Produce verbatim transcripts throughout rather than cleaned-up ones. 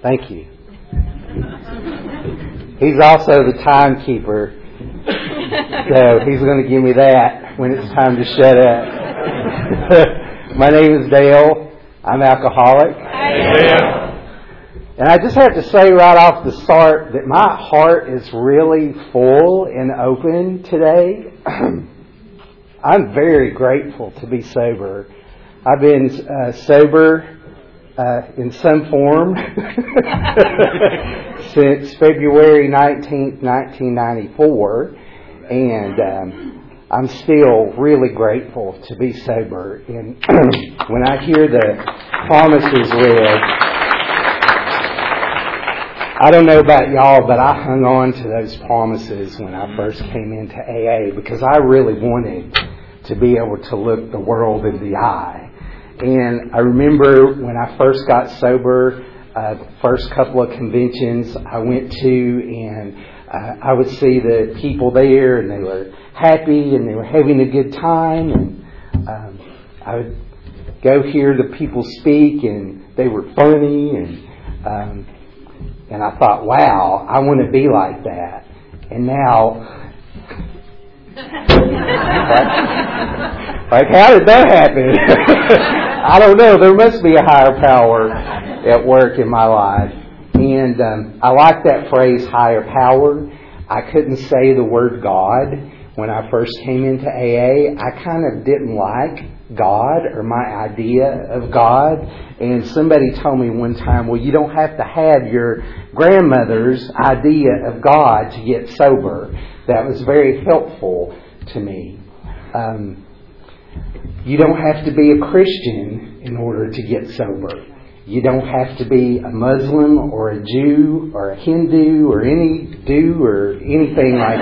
Thank you. He's also the timekeeper, so he's going to give me that when it's time to shut up. My name is Dale. I'm alcoholic. Hi. And I just have to say right off the start that my heart is really full and open today. I'm very grateful to be sober. I've been uh, sober uh, in some form since February nineteenth, nineteen ninety-four, and um, I'm still really grateful to be sober. And when I hear the promises read, I don't know about y'all, but I hung on to those promises when I first came into A A because I really wanted to be able to look the world in the eye. And I remember when I first got sober, uh, the first couple of conventions I went to, and uh, I would see the people there, and they were happy, and they were having a good time, and um, I would go hear the people speak, and they were funny, and um, and I thought, wow, I want to be like that. And now, like, like how did that happen? I don't know. There must be a higher power at work in my life. And um, I like that phrase, higher power. I couldn't say the word God when I first came into A A. I kind of didn't like God or my idea of God. And somebody told me one time, well, you don't have to have your grandmother's idea of God to get sober. That was very helpful to me. Um, you don't have to be a Christian in order to get sober. You don't have to be a Muslim or a Jew or a Hindu or any do or anything like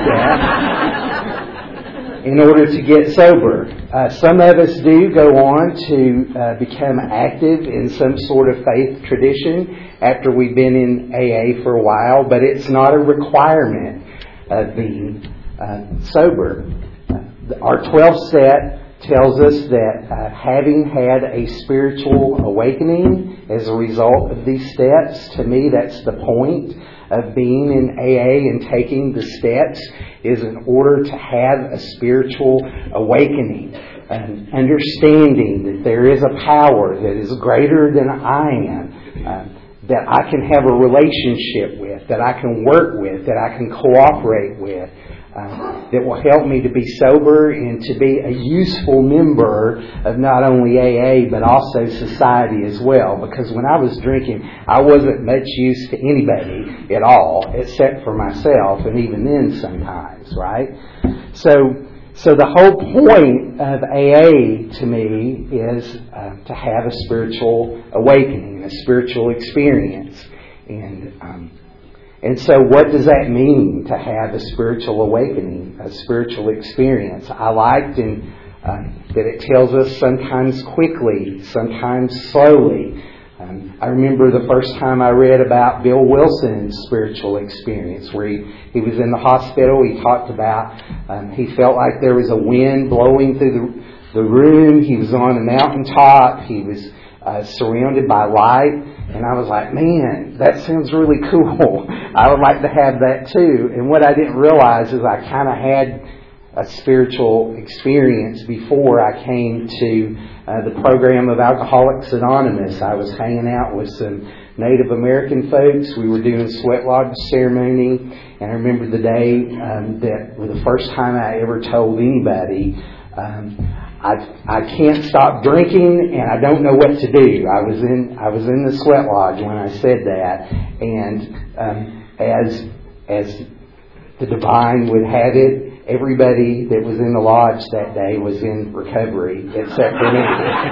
that in order to get sober. Uh, some of us do go on to uh, become active in some sort of faith tradition after we've been in A A for a while, but it's not a requirement of being uh, sober. Uh, our twelfth set tells us that uh, having had a spiritual awakening as a result of these steps, to me that's the point of being in A A and taking the steps, is in order to have a spiritual awakening, an understanding that there is a power that is greater than I am, uh, that I can have a relationship with, that I can work with, that I can cooperate with, Uh, that will help me to be sober and to be a useful member of not only A A but also society as well. Because when I was drinking, I wasn't much use to anybody at all except for myself, and even then sometimes, right? So, so the whole point of A A to me is uh, to have a spiritual awakening, a spiritual experience, and um, And so what does that mean to have a spiritual awakening, a spiritual experience? I liked in, uh, that it tells us sometimes quickly, sometimes slowly. Um, I remember the first time I read about Bill Wilson's spiritual experience, where he, he was in the hospital. He talked about um, he felt like there was a wind blowing through the, the room. He was on a mountaintop. He was uh, surrounded by light. And I was like, man, that sounds really cool. I would like to have that too. And what I didn't realize is I kind of had a spiritual experience before I came to uh, the program of Alcoholics Anonymous. I was hanging out with some Native American folks. We were doing sweat lodge ceremony. And I remember the day um, that was the first time I ever told anybody, um, I, I can't stop drinking and I don't know what to do. I was in I was in the sweat lodge when I said that, and um, as as the divine would have it, everybody that was in the lodge that day was in recovery except for me.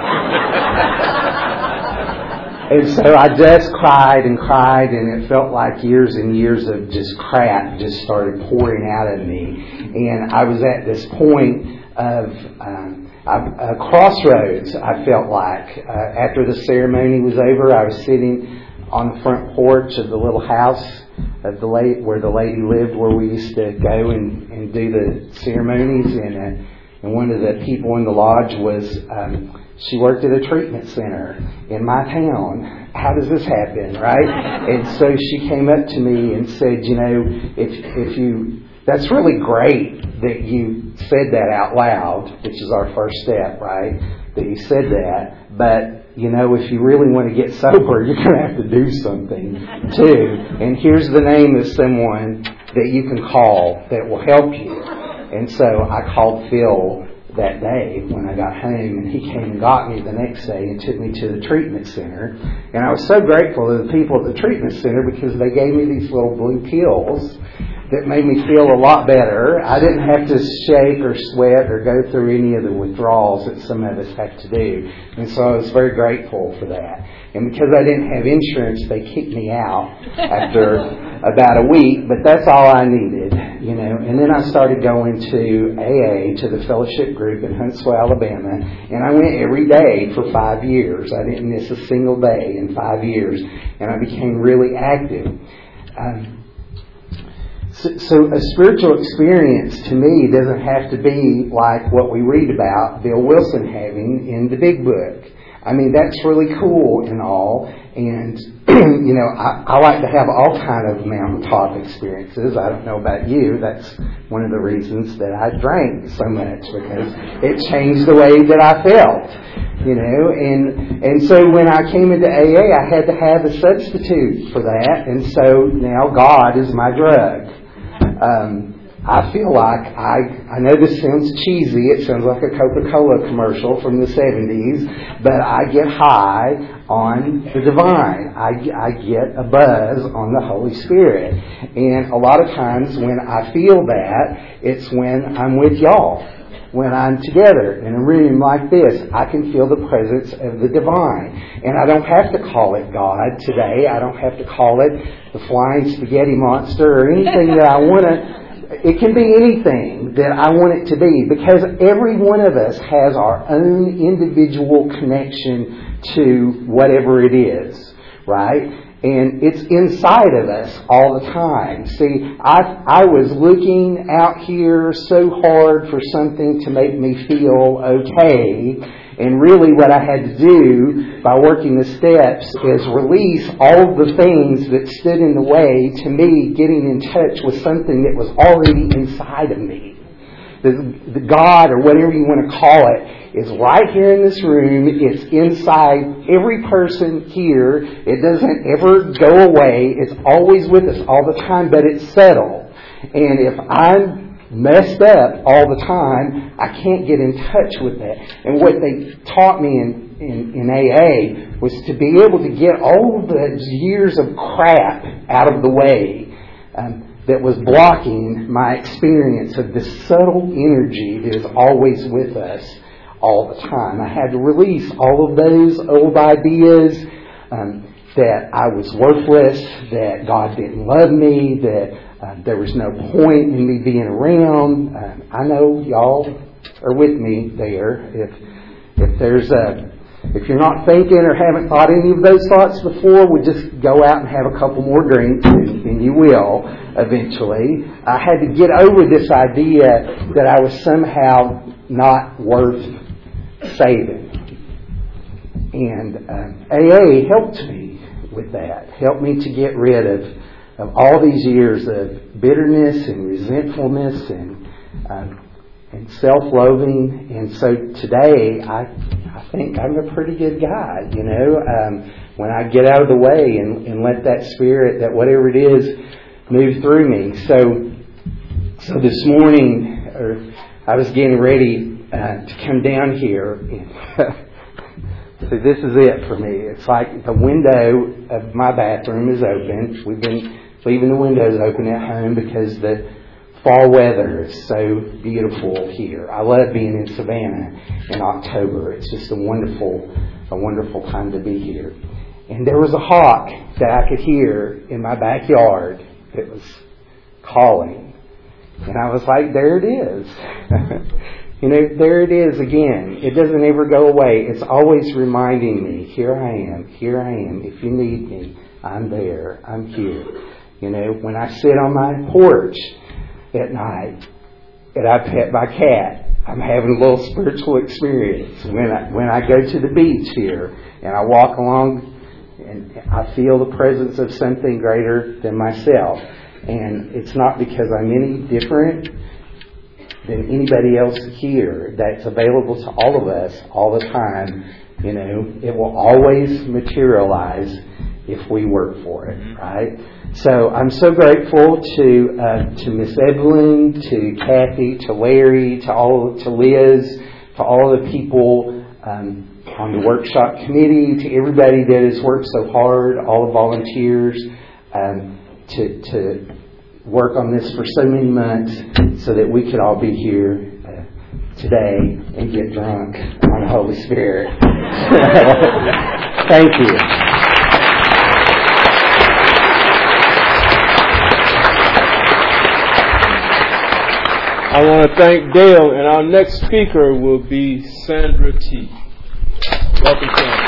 And so I just cried and cried, and it felt like years and years of just crap just started pouring out of me. And I was at this point of um, a crossroads, I felt like. Uh, after the ceremony was over, I was sitting on the front porch of the little house of the lady, where the lady lived, where we used to go and, and do the ceremonies. And, uh, and one of the people in the lodge was um, She worked at a treatment center in my town. How does this happen, right? And so she came up to me and said, you know, if if you, that's really great that you said that out loud, which is our first step, right? That you said that, but you know, if you really want to get sober, you're going to have to do something too. And here's the name of someone that you can call that will help you. And so I called Phil that day when I got home, and he came and got me the next day and took me to the treatment center. And I was so grateful to the people at the treatment center because they gave me these little blue pills that made me feel a lot better. I didn't have to shake or sweat or go through any of the withdrawals that some of us have to do. And so I was very grateful for that. And because I didn't have insurance, they kicked me out after about a week, but that's all I needed, you know. And then I started going to A A, to the fellowship group in Huntsville, Alabama, and I went every day for five years. I didn't miss a single day in five years, and I became really active. Um, So, so a spiritual experience to me doesn't have to be like what we read about Bill Wilson having in the Big Book. I mean, that's really cool and all. And, you know, I, I like to have all kind of mountaintop experiences. I don't know about you. That's one of the reasons that I drank so much, because it changed the way that I felt. You know, and and so when I came into A A, I had to have a substitute for that. And so now God is my drug. Um, I feel like, I I know this sounds cheesy, it sounds like a Coca-Cola commercial from the seventies, but I get high on the divine. I, I get a buzz on the Holy Spirit. And a lot of times when I feel that, it's when I'm with y'all. When I'm together in a room like this, I can feel the presence of the divine. And I don't have to call it God today. I don't have to call it the flying spaghetti monster or anything that I want to. It can be anything that I want it to be, because every one of us has our own individual connection to whatever it is, right? And it's inside of us all the time. See, I I was looking out here so hard for something to make me feel okay. And really what I had to do by working the steps is release all the things that stood in the way to me getting in touch with something that was already inside of me. The, the God, or whatever you want to call it, is right here in this room. It's inside every person here. It doesn't ever go away. It's always with us all the time, but it's settled. And if I'm messed up all the time, I can't get in touch with that. And what they taught me in, in, in A A was to be able to get all of the years of crap out of the way um, that was blocking my experience of this subtle energy that is always with us all the time. I had to release all of those old ideas um, that I was worthless, that God didn't love me, that uh, there was no point in me being around. Uh, I know y'all are with me there. If if there's a If you're not thinking or haven't thought any of those thoughts before, we just go out and have a couple more drinks, and, and you will eventually. I had to get over this idea that I was somehow not worth saving. And um, A A helped me with that, helped me to get rid of, of all these years of bitterness and resentfulness and um, and self-loathing. And so today, I I think I'm a pretty good guy, you know, um, when I get out of the way and, and let that spirit, that whatever it is, move through me. So, so this morning, or I was getting ready uh, to come down here. And so this is it for me. It's like the window of my bathroom is open. We've been leaving the windows open at home because the fall weather is so beautiful here. I love being in Savannah in October. It's just a wonderful, a wonderful time to be here. And there was a hawk that I could hear in my backyard that was calling. And I was like, there it is. You know, there it is again. It doesn't ever go away. It's always reminding me, here I am, here I am. If you need me, I'm there. I'm here. You know, when I sit on my porch at night and I pet my cat, I'm having a little spiritual experience. When I, when I go to the beach here and I walk along and I feel the presence of something greater than myself. And it's not because I'm any different than anybody else here. That's available to all of us all the time. You know, it will always materialize if we work for it, right? So I'm so grateful to uh, to Miss Evelyn, to Kathy, to Larry, to all to Liz, to all the people um, on the workshop committee, to everybody that has worked so hard, all the volunteers, um, to to work on this for so many months, so that we could all be here uh, today and get drunk on the Holy Spirit. Thank you. I want to thank Dale, and our next speaker will be Sandra T. Welcome, Sandra.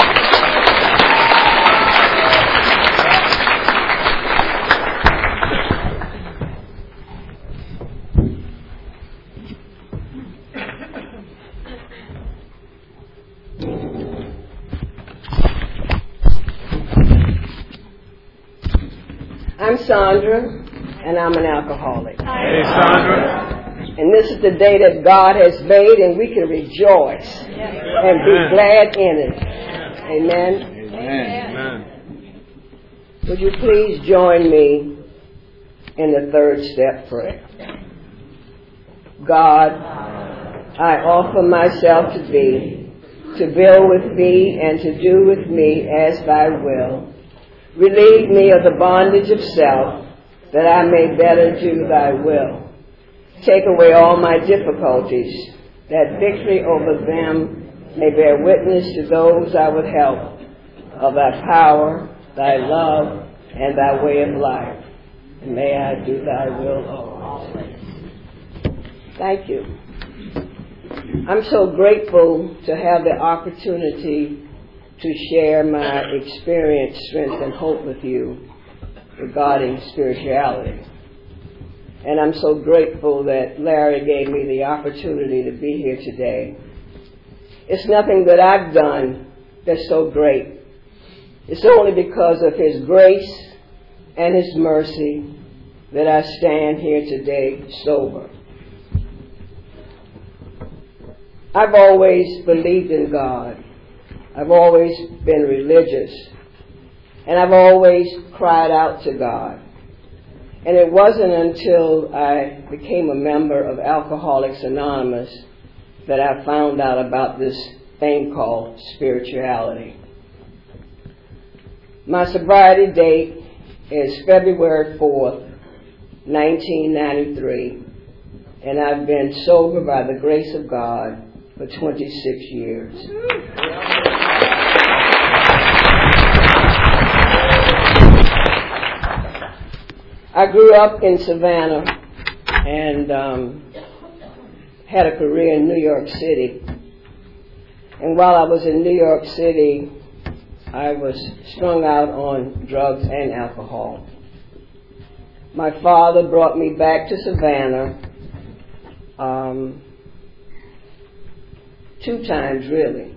I'm Sandra, and I'm an alcoholic. Hey, Sandra. And this is the day that God has made, and we can rejoice and be glad in it. Amen. Amen. Would you please join me in the third step prayer? God, I offer myself to Thee, to build with me and to do with me as Thy will. Relieve me of the bondage of self, that I may better do Thy will. Take away all my difficulties, that victory over them may bear witness to those I would help of Thy power, Thy love, and Thy way of life. And may I do Thy will always. Thank you. I'm so grateful to have the opportunity to share my experience, strength, and hope with you regarding spirituality. And I'm so grateful that Larry gave me the opportunity to be here today. It's nothing that I've done that's so great. It's only because of His grace and His mercy that I stand here today sober. I've always believed in God. I've always been religious. And I've always cried out to God. And it wasn't until I became a member of Alcoholics Anonymous that I found out about this thing called spirituality. My sobriety date is February fourth, nineteen ninety-three, and I've been sober by the grace of God for twenty-six years. I grew up in Savannah and um, had a career in New York City. And while I was in New York City, I was strung out on drugs and alcohol. My father brought me back to Savannah um, two times, really.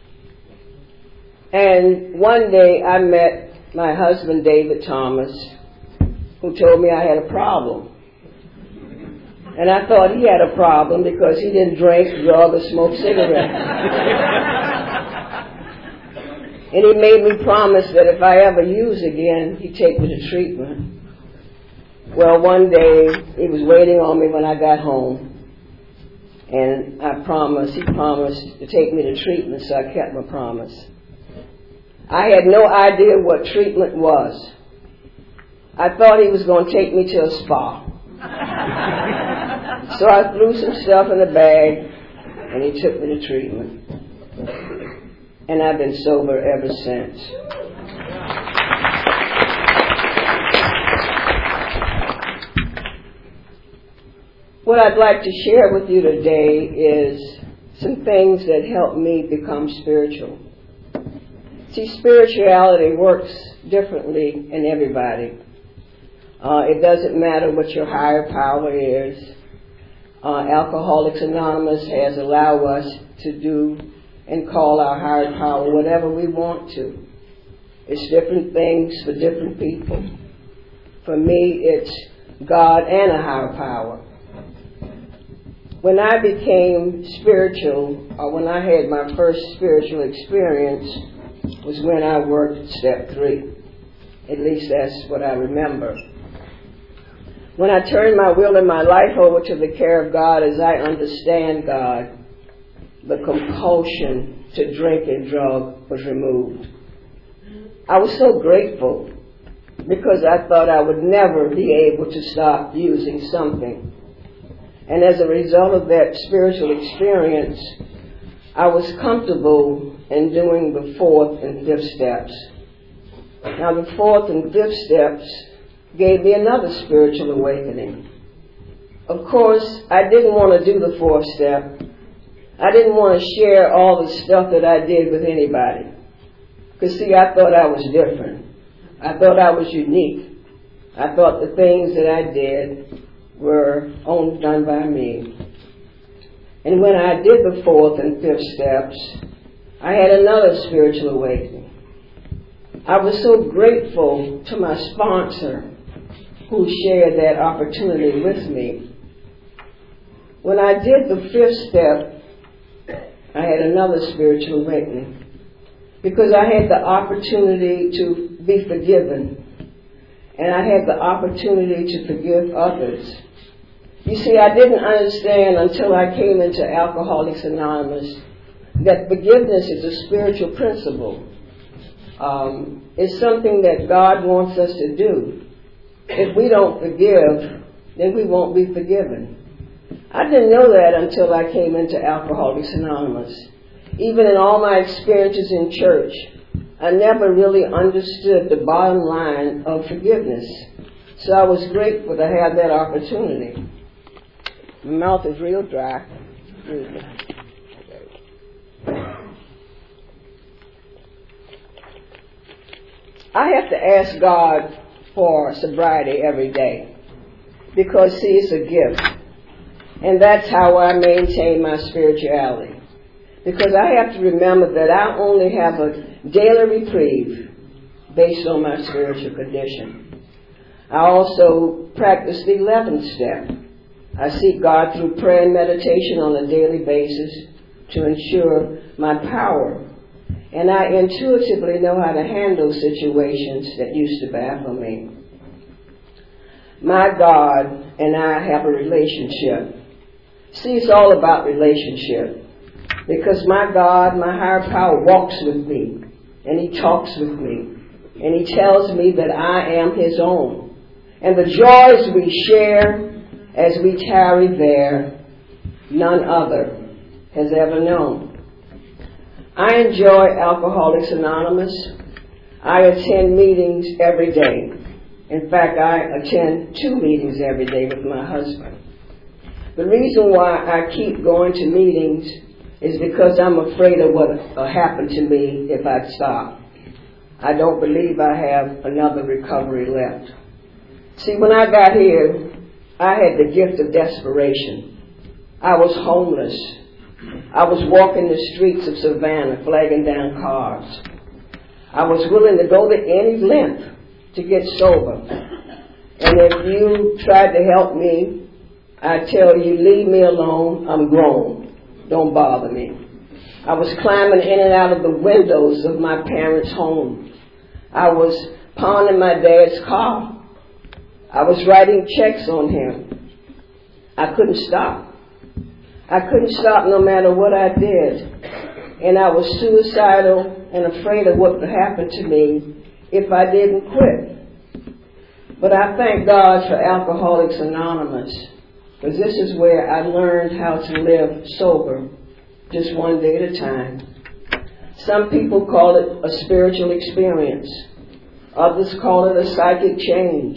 And one day I met my husband, David Thomas, who told me I had a problem. And I thought he had a problem because he didn't drink, drug, or smoke cigarettes. And he made me promise that if I ever use again, he'd take me to treatment. Well, one day, he was waiting on me when I got home. And I promised, he promised to take me to treatment, so I kept my promise. I had no idea what treatment was. I thought he was going to take me to a spa. So I threw some stuff in a bag, and he took me to treatment. And I've been sober ever since. What I'd like to share with you today is some things that helped me become spiritual. See, spirituality works differently in everybody. Uh, it doesn't matter what your higher power is. uh, Alcoholics Anonymous has allowed us to do and call our higher power whatever we want to. It's different things for different people. For me, it's God and a higher power. When I became spiritual, or when I had my first spiritual experience, was when I worked at step three. At least that's what I remember. When I turned my will and my life over to the care of God as I understand God, the compulsion to drink and drug was removed. I was so grateful because I thought I would never be able to stop using something. And as a result of that spiritual experience, I was comfortable in doing the fourth and fifth steps. Now the fourth and fifth steps gave me another spiritual awakening. Of course, I didn't want to do the fourth step. I didn't want to share all the stuff that I did with anybody. Because see, I thought I was different. I thought I was unique. I thought the things that I did were only done by me. And when I did the fourth and fifth steps, I had another spiritual awakening. I was so grateful to my sponsor who shared that opportunity with me. When I did the fifth step, I had another spiritual awakening because I had the opportunity to be forgiven, and I had the opportunity to forgive others. You see, I didn't understand until I came into Alcoholics Anonymous that forgiveness is a spiritual principle. Um, it's something that God wants us to do. If we don't forgive, then we won't be forgiven. I didn't know that until I came into Alcoholics Anonymous. Even in all my experiences in church, I never really understood the bottom line of forgiveness. So I was grateful to have that opportunity. My mouth is real dry. Real dry. I have to ask God for sobriety every day because, see, it's a gift. And that's how I maintain my spirituality. Because I have to remember that I only have a daily reprieve based on my spiritual condition. I also practice the eleventh step. I seek God through prayer and meditation on a daily basis to ensure my power. And I intuitively know how to handle situations that used to baffle me. My God and I have a relationship. See, it's all about relationship. Because my God, my higher power, walks with me. And He talks with me. And He tells me that I am His own. And the joys we share as we tarry there, none other has ever known. I enjoy Alcoholics Anonymous. I attend meetings every day. In fact, I attend two meetings every day with my husband. The reason why I keep going to meetings is because I'm afraid of what will happen to me if I stop. I don't believe I have another recovery left. See, when I got here, I had the gift of desperation. I was homeless. I was walking the streets of Savannah, flagging down cars. I was willing to go to any length to get sober. And if you tried to help me, I tell you, leave me alone. I'm grown. Don't bother me. I was climbing in and out of the windows of my parents' home. I was pawning my dad's car. I was writing checks on him. I couldn't stop. I couldn't stop no matter what I did. And I was suicidal and afraid of what would happen to me if I didn't quit. But I thank God for Alcoholics Anonymous, because this is where I learned how to live sober, just one day at a time. Some people call it a spiritual experience. Others call it a psychic change.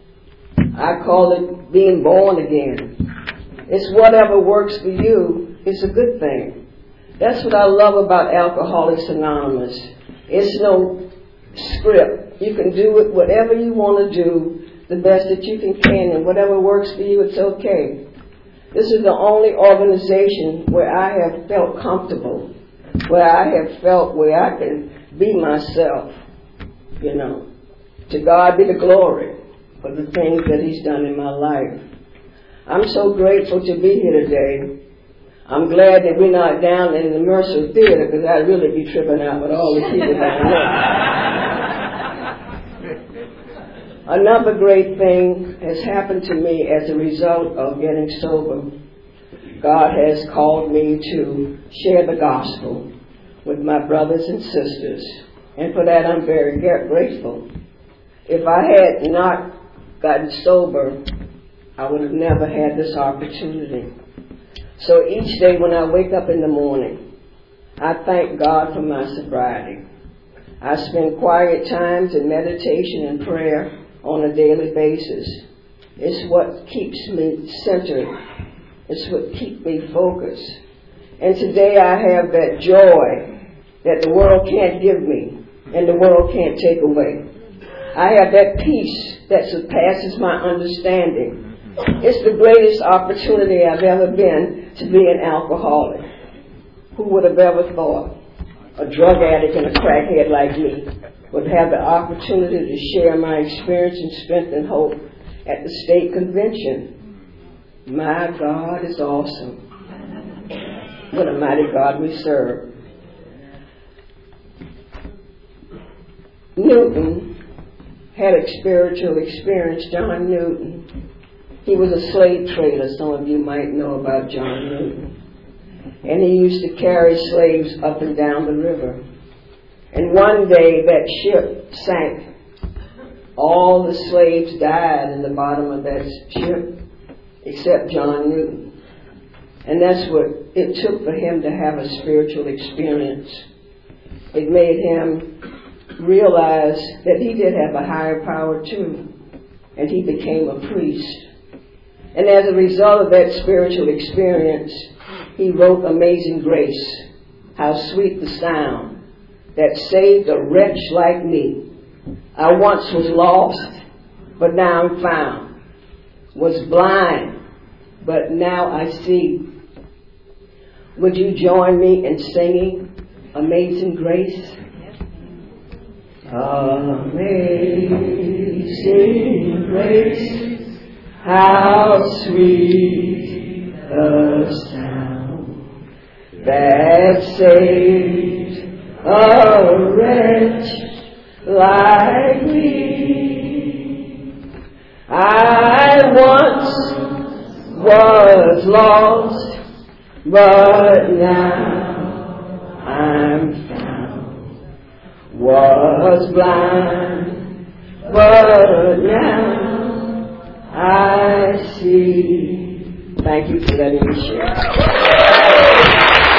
I call it being born again. It's whatever works for you. It's a good thing. That's what I love about Alcoholics Anonymous. It's no script. You can do it whatever you want to do, the best that you can can, and whatever works for you, it's okay. This is the only organization where I have felt comfortable, where I have felt where I can be myself, you know. To God be the glory for the things that He's done in my life. I'm so grateful to be here today. I'm glad that we're not down in the Mercer Theater, because I'd really be tripping out with all the people down there. Another great thing has happened to me as a result of getting sober. God has called me to share the gospel with my brothers and sisters, and for that I'm very grateful. If I had not gotten sober, I would have never had this opportunity. So each day when I wake up in the morning, I thank God for my sobriety. I spend quiet times in meditation and prayer on a daily basis. It's what keeps me centered. It's what keeps me focused. And today I have that joy that the world can't give me and the world can't take away. I have that peace that surpasses my understanding. It's the greatest opportunity I've ever been to be an alcoholic. Who would have ever thought a drug addict and a crackhead like me would have the opportunity to share my experience and strength and hope at the state convention? My God is awesome. What a mighty God we serve. Newton had a spiritual experience. John Newton. He was a slave trader. Some of you might know about John Newton. And he used to carry slaves up and down the river. And one day that ship sank. All the slaves died in the bottom of that ship except John Newton. And that's what it took for him to have a spiritual experience. It made him realize that he did have a higher power too. And he became a priest. And as a result of that spiritual experience, he wrote Amazing Grace. How sweet the sound that saved a wretch like me. I once was lost, but now I'm found. Was blind, but now I see. Would you join me in singing Amazing Grace? Amazing Grace, how sweet the sound that saved a wretch like me. I once was lost, but now I'm found. Was blind, but now I see. Thank you for letting me share.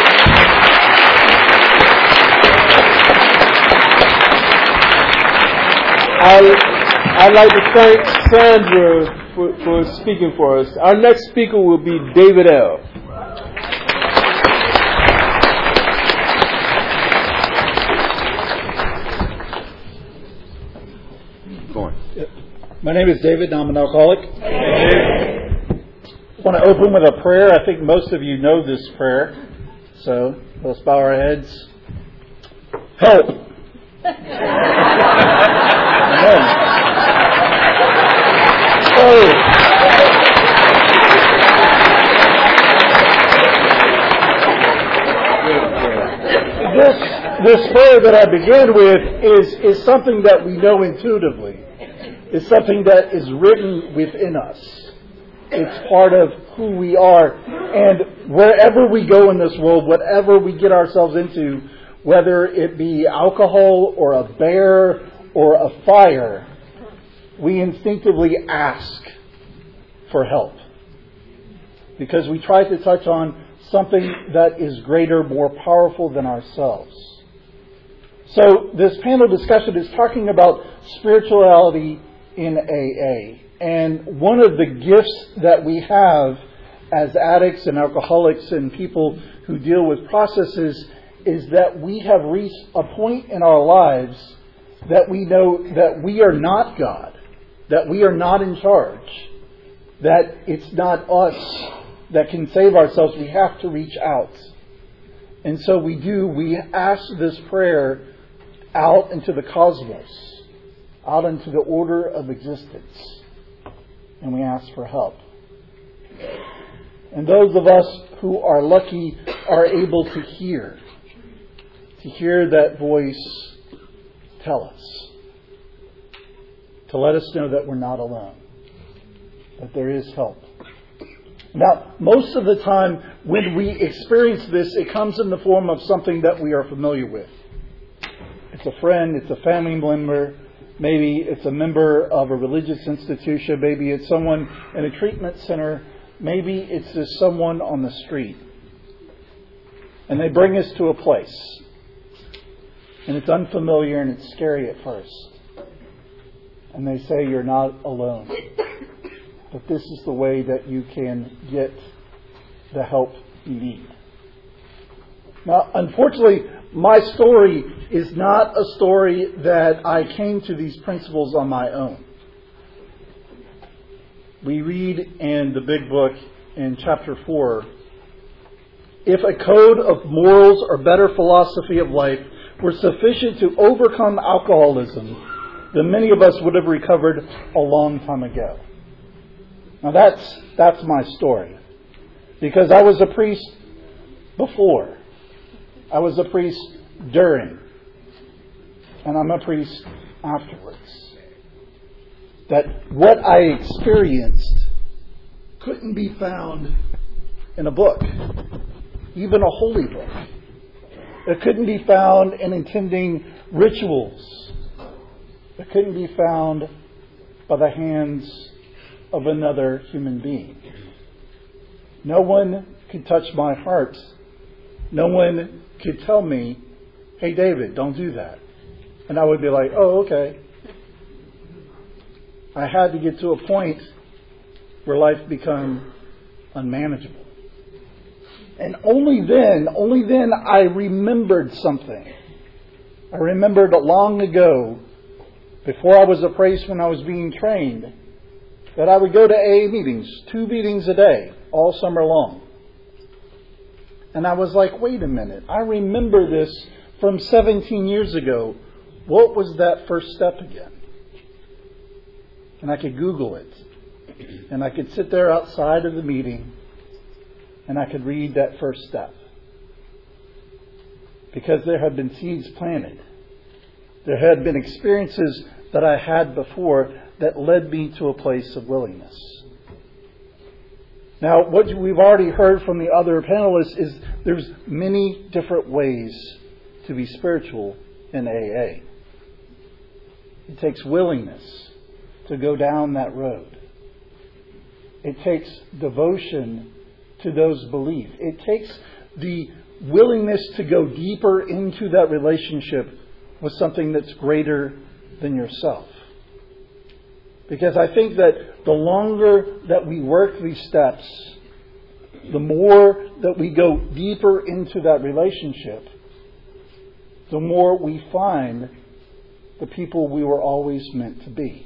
I, I'd like to thank Sandra for, for speaking for us. Our next speaker will be David L. My name is David, and I'm an alcoholic. I want to open with a prayer. I think most of you know this prayer. So let's bow our heads. Help! Amen. Oh. This, this prayer that I began with is, is something that we know intuitively. It's something that is written within us. It's part of who we are. And wherever we go in this world, whatever we get ourselves into, whether it be alcohol or a bear or a fire, we instinctively ask for help. Because we try to touch on something that is greater, more powerful than ourselves. So this panel discussion is talking about spirituality in A A. And one of the gifts that we have as addicts and alcoholics and people who deal with processes is that we have reached a point in our lives that we know that we are not God, that we are not in charge, that it's not us that can save ourselves. We have to reach out. And so we do. We ask this prayer out into the cosmos, out into the order of existence. And we ask for help. And those of us who are lucky are able to hear, to hear that voice tell us, to let us know that we're not alone, that there is help. Now, most of the time when we experience this, it comes in the form of something that we are familiar with. It's a friend, it's a family member, maybe it's a member of a religious institution, maybe it's someone in a treatment center, maybe it's just someone on the street. And they bring us to a place. And it's unfamiliar and it's scary at first. And they say you're not alone. But this is the way that you can get the help you need. Now, unfortunately, my story is not a story that I came to these principles on my own. We read in the big book in chapter four, if a code of morals or better philosophy of life were sufficient to overcome alcoholism, then many of us would have recovered a long time ago. Now that's that's my story. Because I was a priest before. I was a priest during. And I'm a priest afterwards. That what I experienced couldn't be found in a book. Even a holy book. It couldn't be found in attending rituals. It couldn't be found by the hands of another human being. No one could touch my heart. No one could tell me, hey David, don't do that. And I would be like, oh, okay. I had to get to a point where life became unmanageable. And only then, only then I remembered something. I remembered long ago, before I was a priest, when I was being trained, that I would go to A A meetings, two meetings a day, all summer long. And I was like, wait a minute, I remember this from seventeen years ago. What was that first step again? And I could Google it. And I could sit there outside of the meeting and I could read that first step. Because there had been seeds planted. There had been experiences that I had before that led me to a place of willingness. Now, what we've already heard from the other panelists is there's many different ways to be spiritual in A A. It takes willingness to go down that road. It takes devotion to those beliefs. It takes the willingness to go deeper into that relationship with something that's greater than yourself. Because I think that the longer that we work these steps, the more that we go deeper into that relationship, the more we find the people we were always meant to be.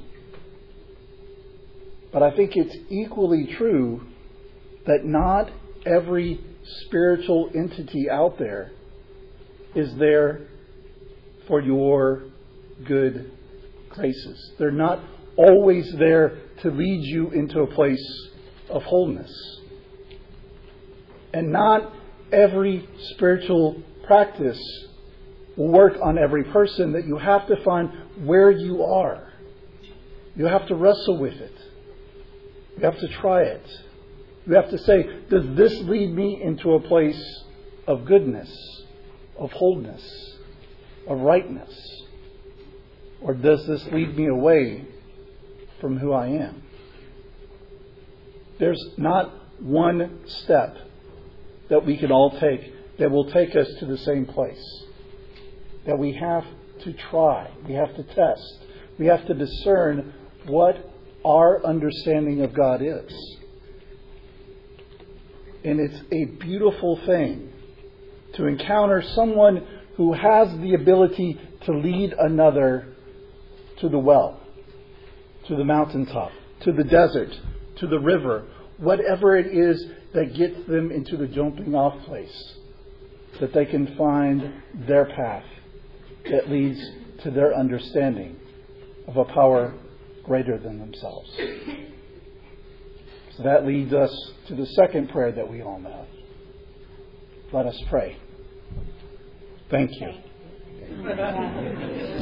But I think it's equally true that not every spiritual entity out there is there for your good graces. They're not always there to lead you into a place of wholeness. And not every spiritual practice will work on every person, that you have to find where you are. You have to wrestle with it. You have to try it. You have to say, does this lead me into a place of goodness, of wholeness, of rightness? Or does this lead me away from who I am? There's not one step that we can all take that will take us to the same place. That we have to try. We have to test. We have to discern what our understanding of God is. And it's a beautiful thing to encounter someone who has the ability to lead another to the well, to the mountaintop, to the desert, to the river, whatever it is that gets them into the jumping off place, that they can find their path that leads to their understanding of a power greater than themselves. So that leads us to the second prayer that we all know. Let us pray. Thank you.